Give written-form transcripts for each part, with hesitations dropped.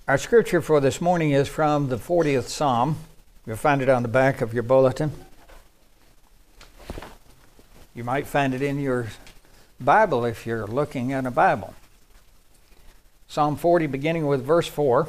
Our scripture for this morning is from the 40th Psalm. You'll find it on the back of your bulletin. You might find it in your Bible if you're looking at a Bible. Psalm 40, beginning with verse 4.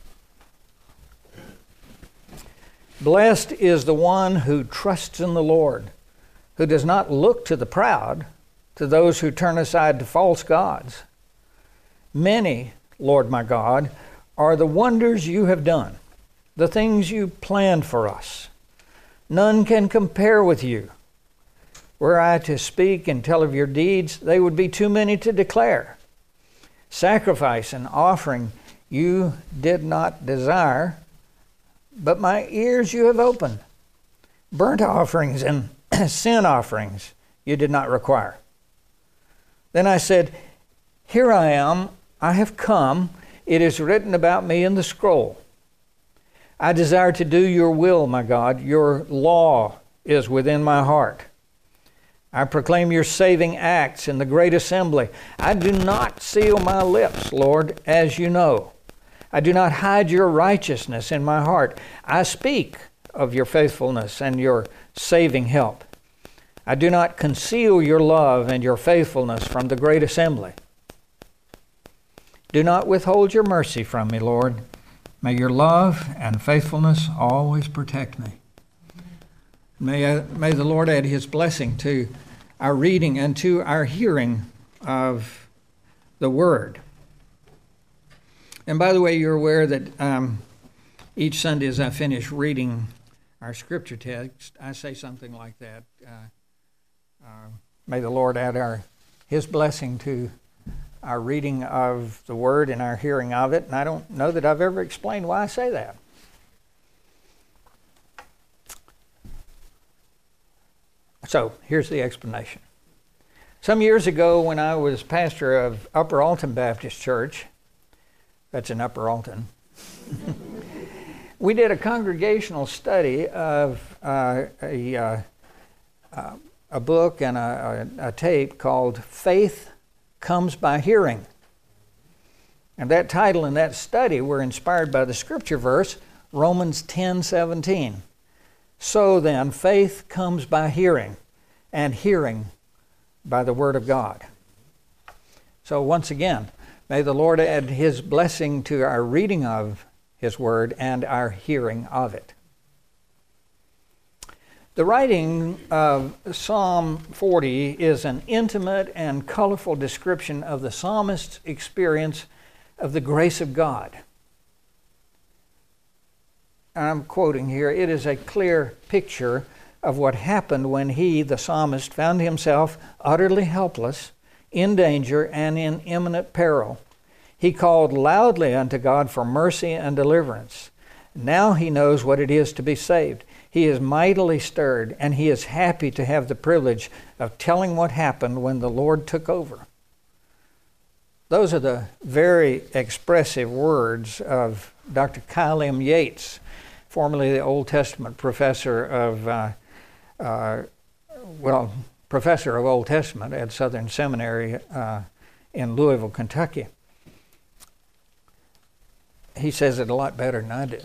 Blessed is the one who trusts in the Lord, who does not look to the proud, to those who turn aside to false gods. Many, Lord my God, are the wonders you have done, the things you planned for us. None can compare with you. Were I to speak and tell of your deeds, they would be too many to declare. Sacrifice and offering you did not desire, but my ears you have opened. Burnt offerings and sin offerings you did not require. Then I said, Here I am, I have come. It is written about me in the scroll. I desire to do your will, my God. Your law is within my heart. I proclaim your saving acts in the great assembly. I do not seal my lips, Lord, as you know. I do not hide your righteousness in my heart. I speak of your faithfulness and your saving help. I do not conceal your love and your faithfulness from the great assembly. Do not withhold your mercy from me, Lord. May your love and faithfulness always protect me. May the Lord add his blessing to our reading and to our hearing of the Word. And by the way, you're aware that each Sunday as I finish reading our scripture text, I say something like that. May the Lord add his blessing to our reading of the Word and our hearing of it. And I don't know that I've ever explained why I say that. So here's the explanation. Some years ago when I was pastor of Upper Alton Baptist Church, that's in Upper Alton, we did a congregational study of a book and a tape called Faith Comes by Hearing. And that title and that study were inspired by the scripture verse, Romans 10:17. So then, faith comes by hearing, and hearing by the Word of God. So once again, may the Lord add his blessing to our reading of his Word and our hearing of it. The writing of Psalm 40 is an intimate and colorful description of the psalmist's experience of the grace of God. I'm quoting here, it is a clear picture of what happened when he, the psalmist, found himself utterly helpless, in danger, and in imminent peril. He called loudly unto God for mercy and deliverance. Now he knows what it is to be saved. He is mightily stirred, and he is happy to have the privilege of telling what happened when the Lord took over. Those are the very expressive words of Dr. Kyle M. Yates, formerly the Old Testament professor of professor of Old Testament at Southern Seminary in Louisville, Kentucky. He says it a lot better than I do.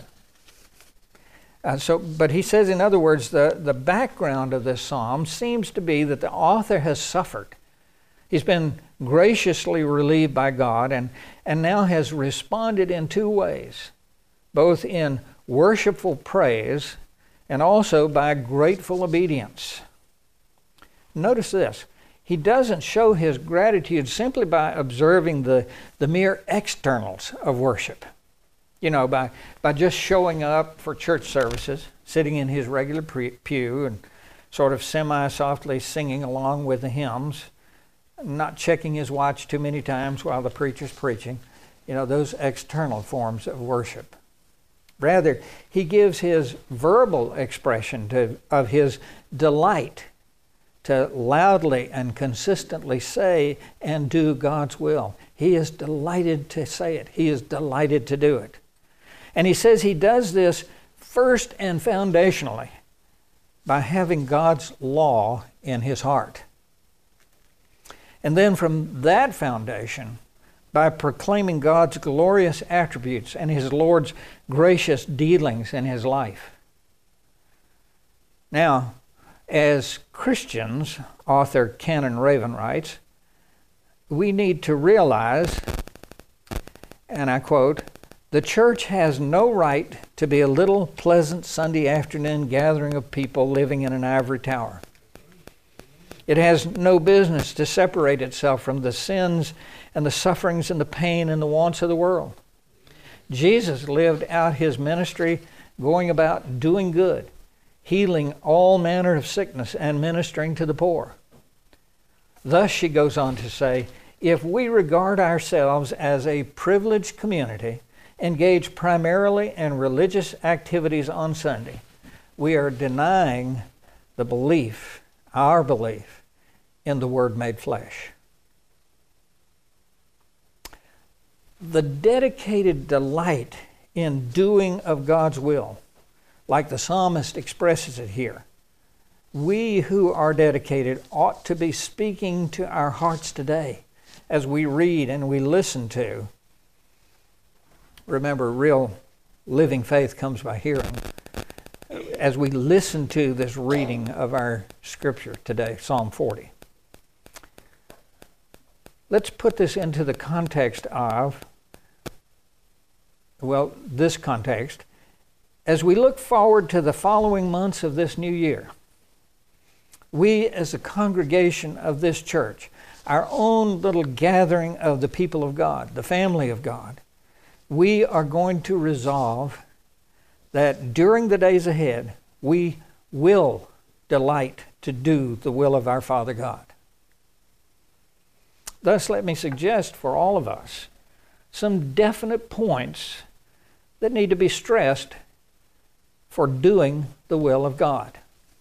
But he says, in other words, the background of this psalm seems to be that the author has suffered. He's been graciously relieved by God and now has responded in two ways, both in worshipful praise and also by grateful obedience. Notice this. He doesn't show his gratitude simply by observing the mere externals of worship. You know, by just showing up for church services, sitting in his regular pew and sort of semi-softly singing along with the hymns, not checking his watch too many times while the preacher's preaching. You know, those external forms of worship. Rather, he gives his verbal expression of his delight to loudly and consistently say and do God's will. He is delighted to say it. He is delighted to do it. And he says he does this first and foundationally by having God's law in his heart. And then from that foundation, by proclaiming God's glorious attributes and his Lord's gracious dealings in his life. Now, as Christians, author Canon Raven writes, we need to realize, and I quote, "The church has no right to be a little pleasant Sunday afternoon gathering of people living in an ivory tower. It has no business to separate itself from the sins and the sufferings and the pain and the wants of the world. Jesus lived out his ministry going about doing good, healing all manner of sickness and ministering to the poor." Thus, she goes on to say, if we regard ourselves as a privileged community engaged primarily in religious activities on Sunday, we are denying the belief, our belief, in the Word made flesh. The dedicated delight in doing of God's will, like the psalmist expresses it here, we who are dedicated ought to be speaking to our hearts today as we read and we listen to. Remember, real living faith comes by hearing. As we listen to this reading of our scripture today, Psalm 40. Let's put this into the context of, this context. As we look forward to the following months of this new year, we as a congregation of this church, our own little gathering of the people of God, the family of God, we are going to resolve that during the days ahead, we will delight to do the will of our Father God. Thus, let me suggest for all of us some definite points that need to be stressed for doing the will of God.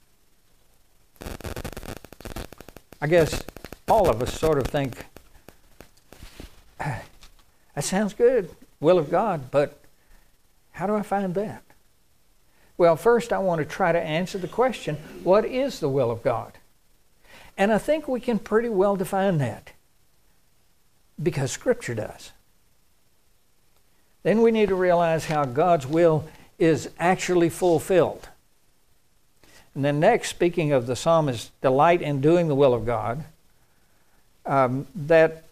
I guess all of us sort of think, that sounds good, will of God, but how do I find that? Well, first I want to try to answer the question, what is the will of God? And I think we can pretty well define that, because Scripture does. Then we need to realize how God's will is actually fulfilled. And then next, speaking of the psalmist's delight in doing the will of God, that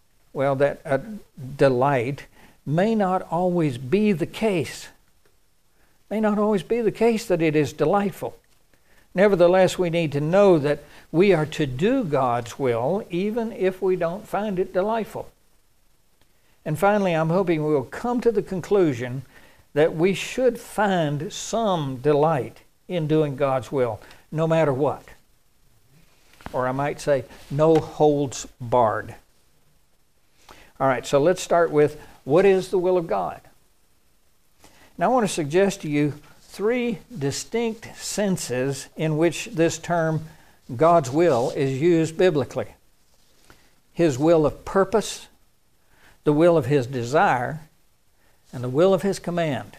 delight may not always be the case. May not always be the case that it is delightful. Nevertheless, we need to know that we are to do God's will even if we don't find it delightful. And finally, I'm hoping we will come to the conclusion that we should find some delight in doing God's will, no matter what. Or I might say, no holds barred. All right, so let's start with, what is the will of God? Now I want to suggest to you three distinct senses in which this term, God's will, is used biblically. His will of purpose, the will of his desire, and the will of his command.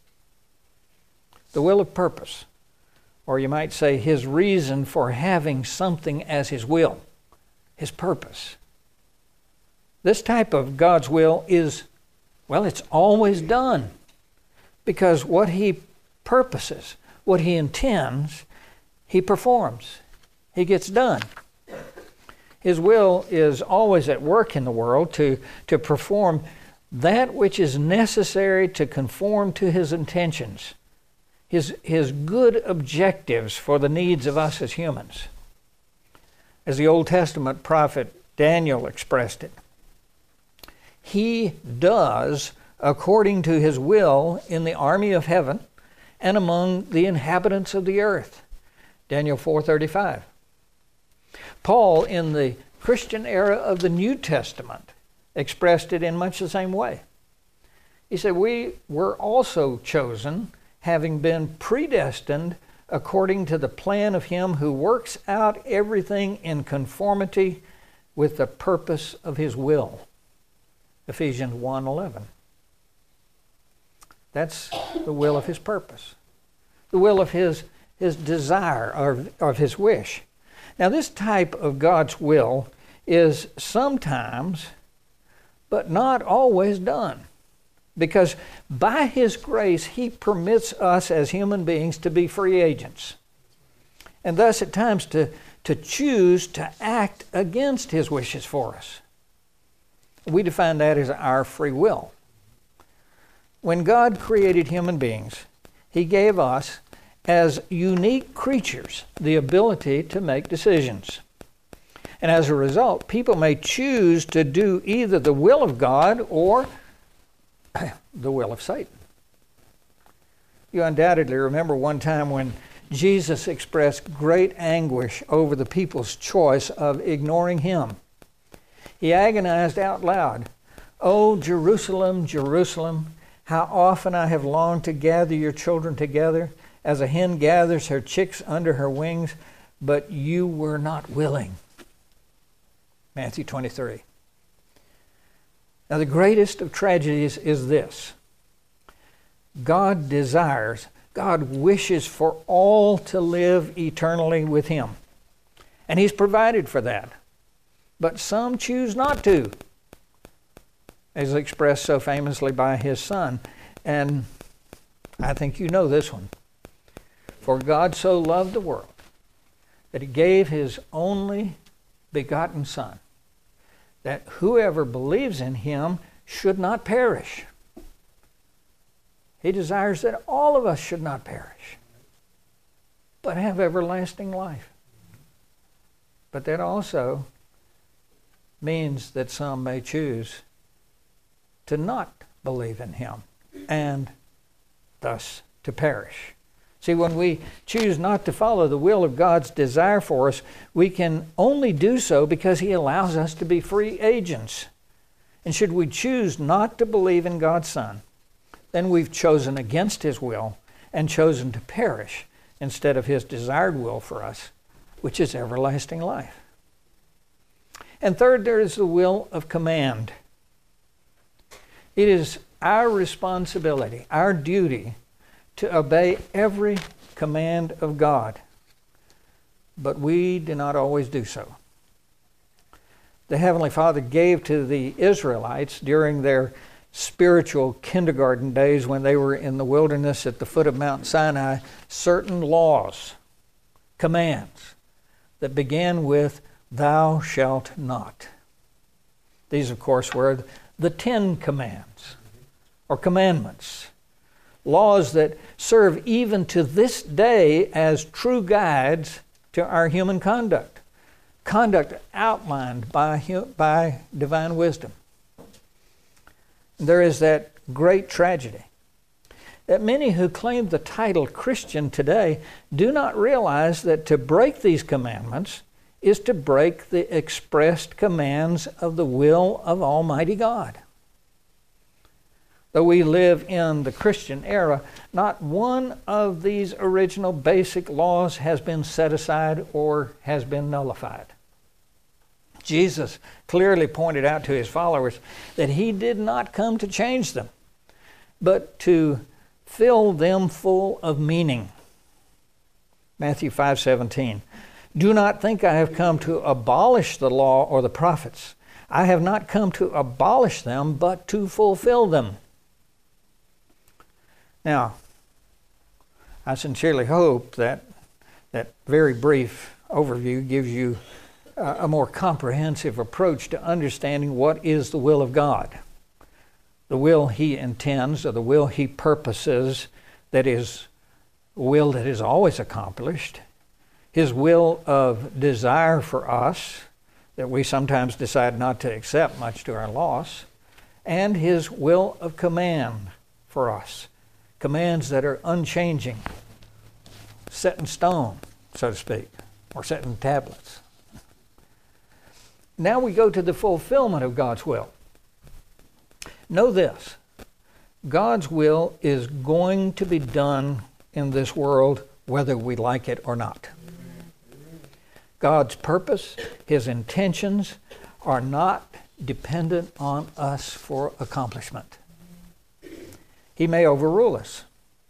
The will of purpose, or you might say his reason for having something as his will, his purpose. This type of God's will is, it's always done, because what he purposes, what he intends, he performs. He gets done. His will is always at work in the world to perform that which is necessary to conform to his intentions, his good objectives for the needs of us as humans. As the Old Testament prophet Daniel expressed it, he does according to his will in the army of heaven and among the inhabitants of the earth. Daniel 4:35. Paul, in the Christian era of the New Testament, expressed it in much the same way. He said, we were also chosen, having been predestined according to the plan of him who works out everything in conformity with the purpose of his will. Ephesians 1:11. That's the will of his purpose. The will of his desire, or of his wish. Now this type of God's will is sometimes but not always done. Because by His grace, He permits us as human beings to be free agents. And thus at times to choose to act against His wishes for us. We define that as our free will. When God created human beings, He gave us, as unique creatures, the ability to make decisions. And as a result, people may choose to do either the will of God or the will of Satan. You undoubtedly remember one time when Jesus expressed great anguish over the people's choice of ignoring Him. He agonized out loud, "O Jerusalem, Jerusalem, how often I have longed to gather your children together, as a hen gathers her chicks under her wings, but you were not willing." Matthew 23. Now the greatest of tragedies is this. God wishes for all to live eternally with Him. And He's provided for that. But some choose not to, as expressed so famously by His Son. And I think you know this one. For God so loved the world that He gave His only begotten Son, that whoever believes in Him should not perish. He desires that all of us should not perish, but have everlasting life. But that also means that some may choose to not believe in Him and thus to perish. See, when we choose not to follow the will of God's desire for us, we can only do so because He allows us to be free agents. And should we choose not to believe in God's Son, then we've chosen against His will and chosen to perish instead of His desired will for us, which is everlasting life. And third, there is the will of command. It is our responsibility, our duty, to obey every command of God. But we do not always do so. The Heavenly Father gave to the Israelites during their spiritual kindergarten days when they were in the wilderness at the foot of Mount Sinai certain laws, commands, that began with, "Thou shalt not." These, of course, were the 10 Commands, or commandments. Laws that serve even to this day as true guides to our human conduct. Conduct outlined by divine wisdom. There is that great tragedy that many who claim the title Christian today do not realize that to break these commandments is to break the expressed commands of the will of Almighty God. Though we live in the Christian era, not one of these original basic laws has been set aside or has been nullified. Jesus clearly pointed out to His followers that He did not come to change them, but to fill them full of meaning. Matthew 5:17. Do not think I have come to abolish the law or the prophets. I have not come to abolish them, but to fulfill them. Now, I sincerely hope that that very brief overview gives you a more comprehensive approach to understanding what is the will of God. The will He intends, or the will He purposes, that is will that is always accomplished. His will of desire for us, that we sometimes decide not to accept, much to our loss. And His will of command for us. Commands that are unchanging, set in stone, so to speak, or set in tablets. Now we go to the fulfillment of God's will. Know this, God's will is going to be done in this world whether we like it or not. God's purpose, His intentions are not dependent on us for accomplishment. He may overrule us.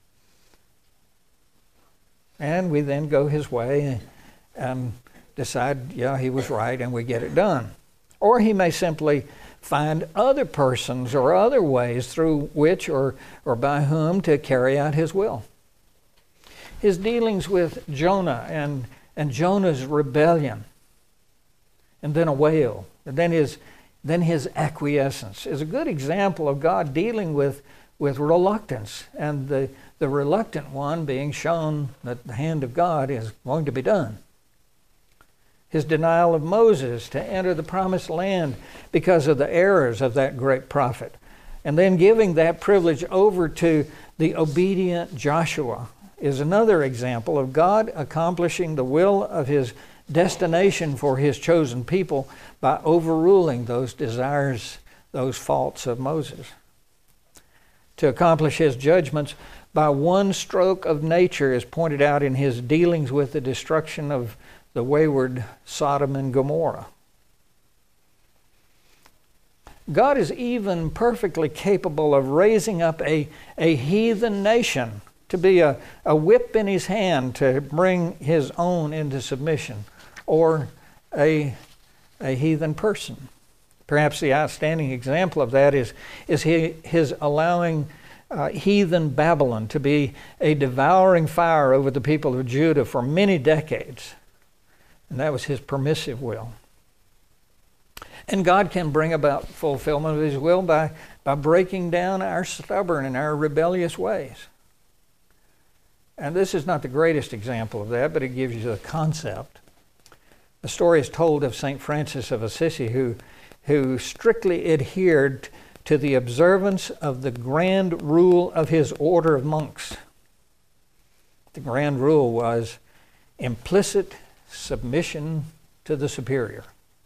And we then go His way and decide, yeah, He was right, and we get it done. Or He may simply find other persons or other ways through which or by whom to carry out his will. His dealings with Jonah and Jonah's rebellion, and then a whale, and then his acquiescence is a good example of God dealing with reluctance, and the reluctant one being shown that the hand of God is going to be done. His denial of Moses to enter the promised land because of the errors of that great prophet, and then giving that privilege over to the obedient Joshua is another example of God accomplishing the will of his destination for his chosen people by overruling those desires, those faults of Moses. To accomplish his judgments by one stroke of nature is pointed out in his dealings with the destruction of the wayward Sodom and Gomorrah. God is even perfectly capable of raising up a heathen nation to be a whip in his hand to bring his own into submission, or a heathen person. Perhaps the outstanding example of that is his allowing heathen Babylon to be a devouring fire over the people of Judah for many decades. And that was his permissive will. And God can bring about fulfillment of his will by breaking down our stubborn and our rebellious ways. And this is not the greatest example of that, but it gives you the concept. The story is told of St. Francis of Assisi, who strictly adhered to the observance of the grand rule of his order of monks. The grand rule was implicit submission to the superior.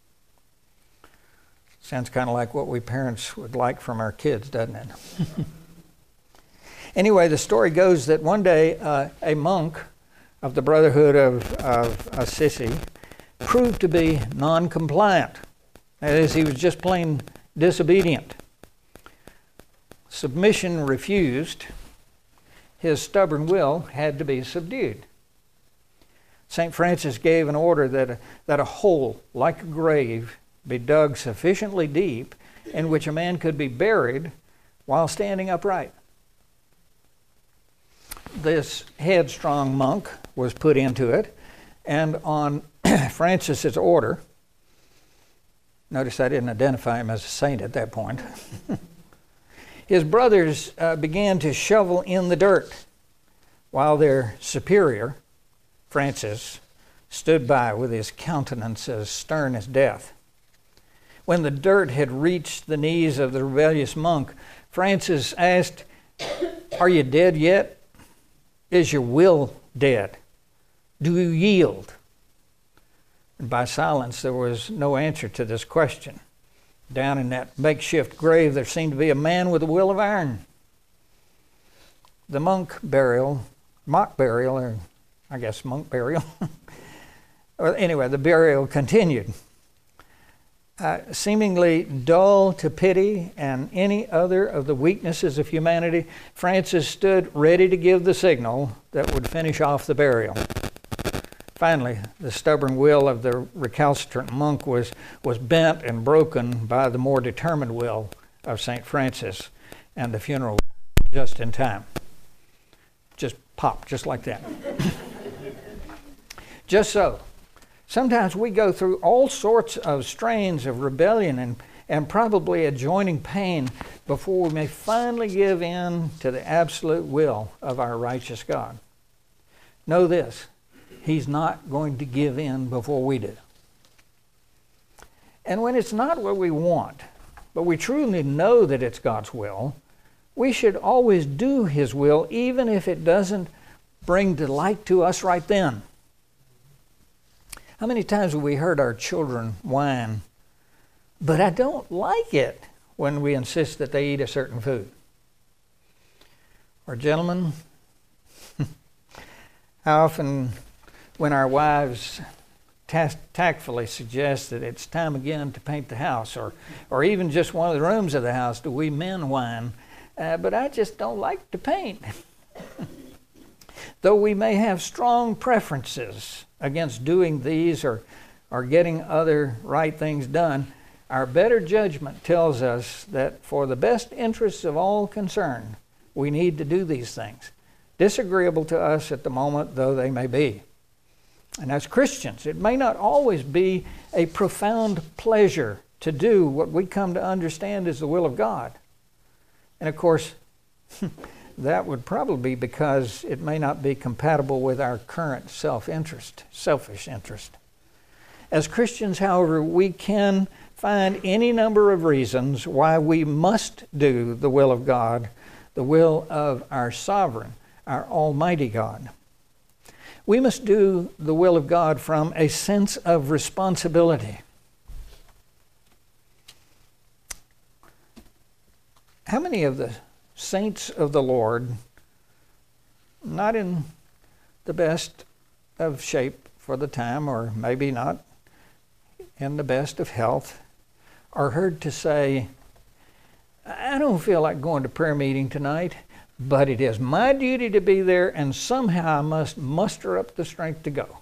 Sounds kind of like what we parents would like from our kids, doesn't it? Anyway, the story goes that one day a monk of the Brotherhood of Assisi proved to be non-compliant. That is, he was just plain disobedient. Submission refused. His stubborn will had to be subdued. St. Francis gave an order that a hole like a grave be dug sufficiently deep in which a man could be buried while standing upright. This headstrong monk was put into it, and on Francis's order, notice I didn't identify him as a saint at that point, his brothers began to shovel in the dirt while their superior, Francis, stood by with his countenance as stern as death. When the dirt had reached the knees of the rebellious monk, Francis asked, "Are you dead yet? Is your will dead? Do you yield?" And by silence, there was no answer to this question. Down in that makeshift grave, there seemed to be a man with a will of iron. The mock burial, or I guess monk burial. Anyway, the burial continued. Seemingly dull to pity and any other of the weaknesses of humanity, Francis stood ready to give the signal that would finish off the burial. Finally, the stubborn will of the recalcitrant monk was bent and broken by the more determined will of St. Francis, and the funeral was just in time. Just popped, just like that. Just so. Sometimes we go through all sorts of strains of rebellion and probably adjoining pain before we may finally give in to the absolute will of our righteous God. Know this, He's not going to give in before we do. And when it's not what we want, but we truly know that it's God's will, we should always do His will even if it doesn't bring delight to us right then. How many times have we heard our children whine, "But I don't like it," when we insist that they eat a certain food? Or gentlemen, how often when our wives tactfully suggest that it's time again to paint the house, or even just one of the rooms of the house, do we men whine, "But I just don't like to paint." Though we may have strong preferences against doing these or getting other right things done, Our better judgment tells us that for the best interests of all concerned, we need to do these things, disagreeable to us at the moment though they may be. And as Christians, it may not always be a profound pleasure to do what we come to understand is the will of God. And of course, that would probably be because it may not be compatible with our current selfish interest. As Christians, however, we can find any number of reasons why we must do the will of God, the will of our sovereign, our almighty God. We must do the will of God from a sense of responsibility. How many of the saints of the Lord, not in the best of shape for the time, or maybe not in the best of health, are heard to say, I don't feel like going to prayer meeting tonight, but it is my duty to be there, and somehow I must muster up the strength to go.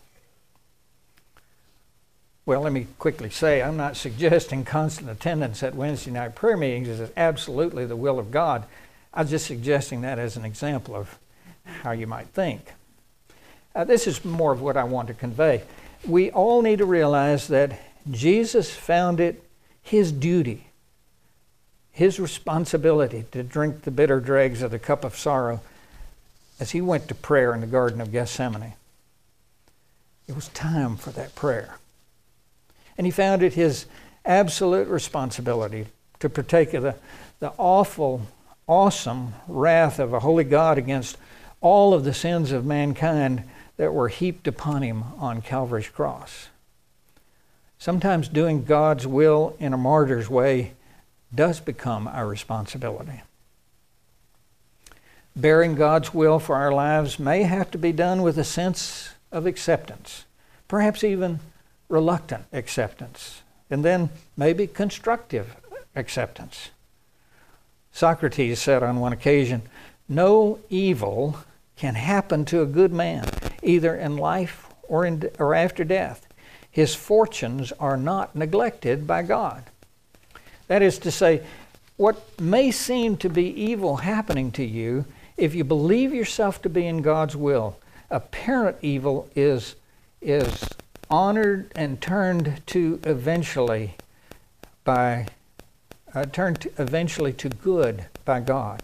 Well, let me quickly say, I'm not suggesting constant attendance at Wednesday night prayer meetings is absolutely the will of God. I'm just suggesting that as an example of how you might think. This is more of what I want to convey. We all need to realize that Jesus found it his duty, his responsibility to drink the bitter dregs of the cup of sorrow as he went to prayer in the Garden of Gethsemane. It was time for that prayer. And he found it his absolute responsibility to partake of the awful, awesome wrath of a holy God against all of the sins of mankind that were heaped upon him on Calvary's cross. Sometimes doing God's will in a martyr's way does become our responsibility. Bearing God's will for our lives may have to be done with a sense of acceptance, perhaps even reluctant acceptance, and then maybe constructive acceptance. Socrates said on one occasion, "No evil can happen to a good man, either in life or after death. His fortunes are not neglected by God." That is to say, what may seem to be evil happening to you, if you believe yourself to be in God's will, apparent evil is honored and turned eventually to good by God.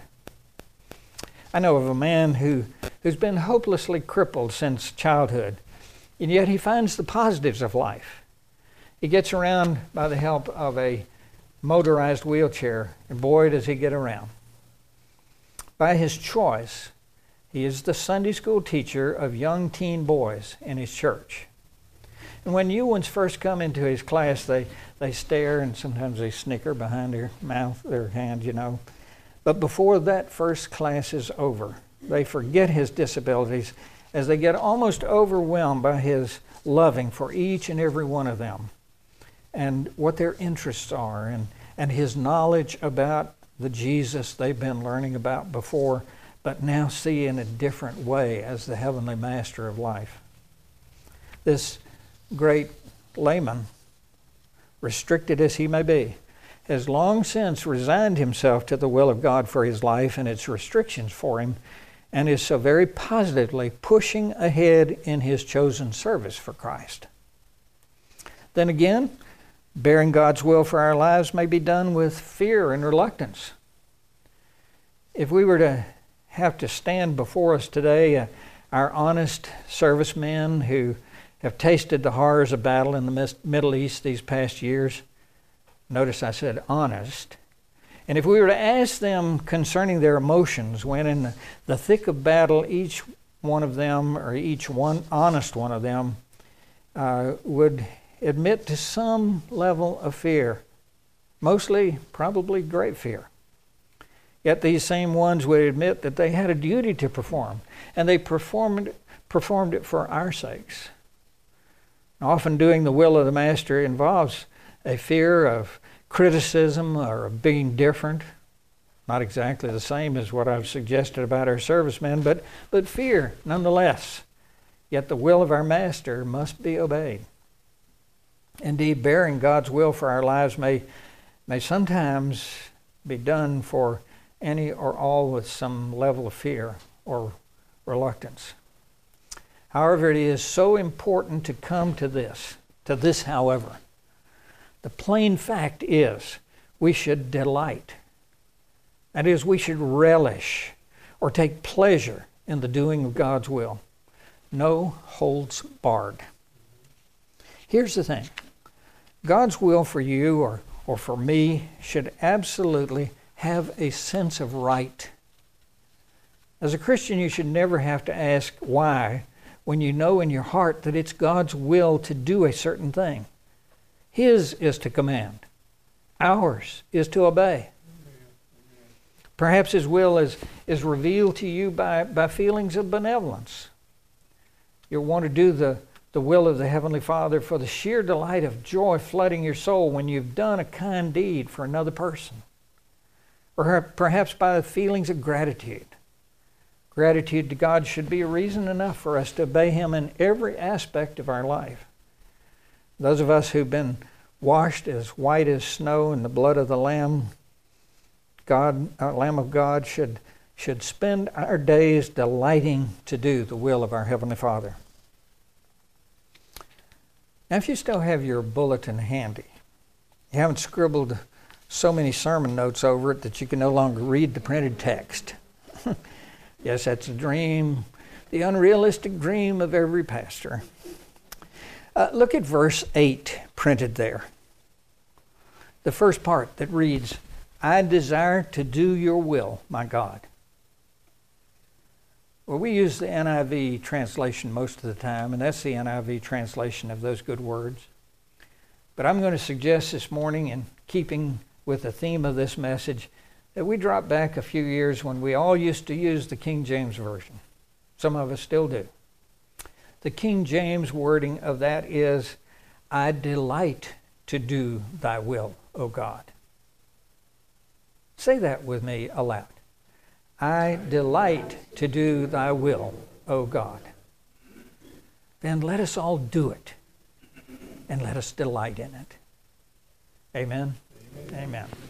I know of a man who's been hopelessly crippled since childhood, and yet he finds the positives of life. He gets around by the help of a motorized wheelchair, and boy does he get around. By his choice, he is the Sunday school teacher of young teen boys in his church. And when new ones first come into his class, they stare and sometimes they snicker behind their mouth, their hand, you know. But before that first class is over, they forget his disabilities as they get almost overwhelmed by his loving for each and every one of them and what their interests are and his knowledge about the Jesus they've been learning about before, but now see in a different way as the Heavenly Master of life. This great layman, restricted as he may be, has long since resigned himself to the will of God for his life and its restrictions for him, and is so very positively pushing ahead in his chosen service for Christ. Then again, bearing God's will for our lives may be done with fear and reluctance. If we were to have to stand before us today, our honest servicemen who have tasted the horrors of battle in the Middle East these past years, notice I said honest, and if we were to ask them concerning their emotions when in the thick of battle, each one of them, or each one honest one of them, would admit to some level of fear, mostly probably great fear. Yet these same ones would admit that they had a duty to perform, and they performed it for our sakes. Often doing the will of the Master involves a fear of criticism or of being different. Not exactly the same as what I've suggested about our servicemen, but fear nonetheless. Yet the will of our Master must be obeyed. Indeed, bearing God's will for our lives may sometimes be done for any or all with some level of fear or reluctance. However, it is so important to come to this, however. The plain fact is we should delight. That is, we should relish or take pleasure in the doing of God's will. No holds barred. Here's the thing. God's will for you or for me should absolutely have a sense of right. As a Christian, you should never have to ask why when you know in your heart that it's God's will to do a certain thing. His is to command. Ours is to obey. Perhaps His will is revealed to you by feelings of benevolence. You'll want to do the will of the Heavenly Father for the sheer delight of joy flooding your soul when you've done a kind deed for another person. Or perhaps by the feelings of gratitude. Gratitude to God should be a reason enough for us to obey Him in every aspect of our life. Those of us who've been washed as white as snow in the blood of the Lamb of God should spend our days delighting to do the will of our Heavenly Father. Now, if you still have your bulletin handy, you haven't scribbled so many sermon notes over it that you can no longer read the printed text. Yes, that's a dream, the unrealistic dream of every pastor. Look at verse 8 printed there. The first part that reads, I desire to do your will, my God. Well, we use the NIV translation most of the time, and that's the NIV translation of those good words. But I'm going to suggest this morning, in keeping with the theme of this message, that we drop back a few years when we all used to use the King James Version. Some of us still do. The King James wording of that is, I delight to do thy will, O God. Say that with me aloud. I delight to do thy will, O God. Then let us all do it, and let us delight in it. Amen? Amen. Amen.